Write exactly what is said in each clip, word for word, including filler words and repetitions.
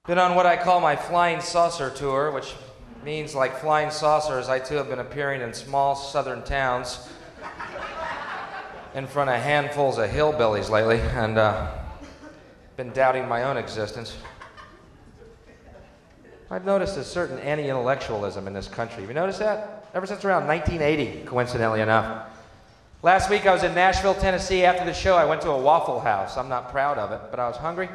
Been on what I call my flying saucer tour, which means, like flying saucers, I too have been appearing in small southern towns in front of handfuls of hillbillies lately, and uh, been doubting my own existence. I've noticed a certain anti-intellectualism in this country. Have you noticed that? Ever since around nineteen eighty, coincidentally enough. Last week I was in Nashville, Tennessee. After the show, I went to a Waffle House. I'm not proud of it, but I was hungry.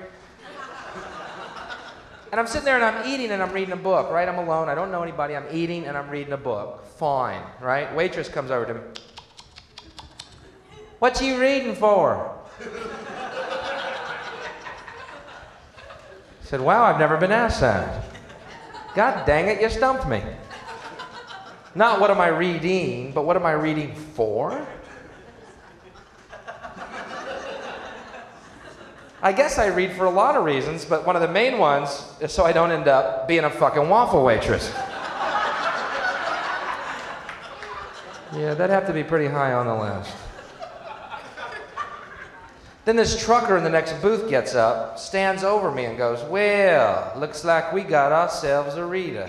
And I'm sitting there and I'm eating and I'm reading a book, right? I'm alone, I don't know anybody, I'm eating and I'm reading a book. Fine, right? Waitress comes over to me. What you reading for? I said, wow, I've never been asked that. God dang it, you stumped me. Not what am I reading, but what am I reading for? I guess I read for a lot of reasons, but one of the main ones is so I don't end up being a fucking waffle waitress. Yeah, that'd have to be pretty high on the list. Then this trucker in the next booth gets up, stands over me and goes, well, looks like we got ourselves a reader.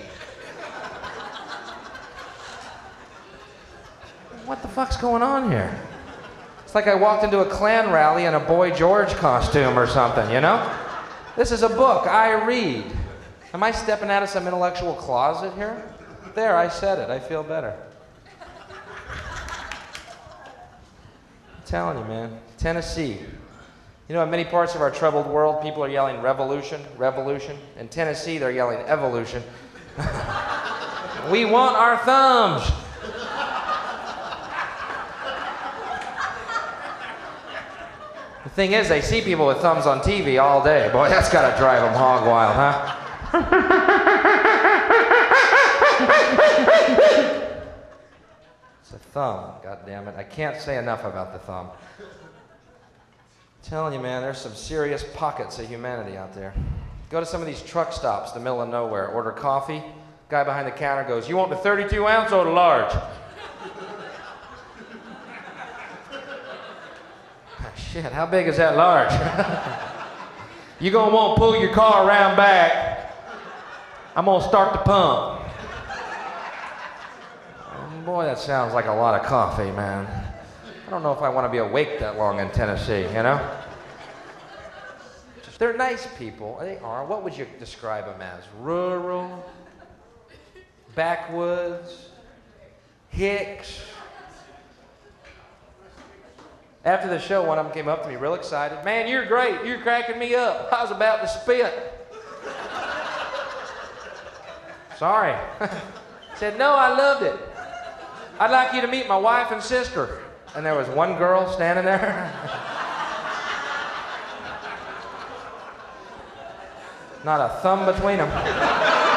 What the fuck's going on here? It's like I walked into a Klan rally in a Boy George costume or something, you know? This is a book I read. Am I stepping out of some intellectual closet here? There, I said it. I feel better. I'm telling you, man. Tennessee. You know, in many parts of our troubled world, people are yelling revolution, revolution. In Tennessee, they're yelling evolution. We want our thumbs. The thing is, they see people with thumbs on T V all day. Boy, that's gotta drive them hog wild, huh? It's a thumb, goddammit. I can't say enough about the thumb. I'm telling you, man, there's some serious pockets of humanity out there. Go to some of these truck stops in the middle of nowhere, order coffee. Guy behind the counter goes, you want the thirty-two ounce or the large? Shit, how big is that large? You're gonna want to pull your car around back. I'm gonna start the pump. Oh, boy, that sounds like a lot of coffee, man. I don't know if I want to be awake that long in Tennessee, you know? They're nice people. They are. What would you describe them as? Rural? Backwoods? Hicks? After the show, one of them came up to me real excited. Man, you're great. You're cracking me up. I was about to spit. Sorry. Said, no, I loved it. I'd like you to meet my wife and sister. And there was one girl standing there. Not a thumb between them.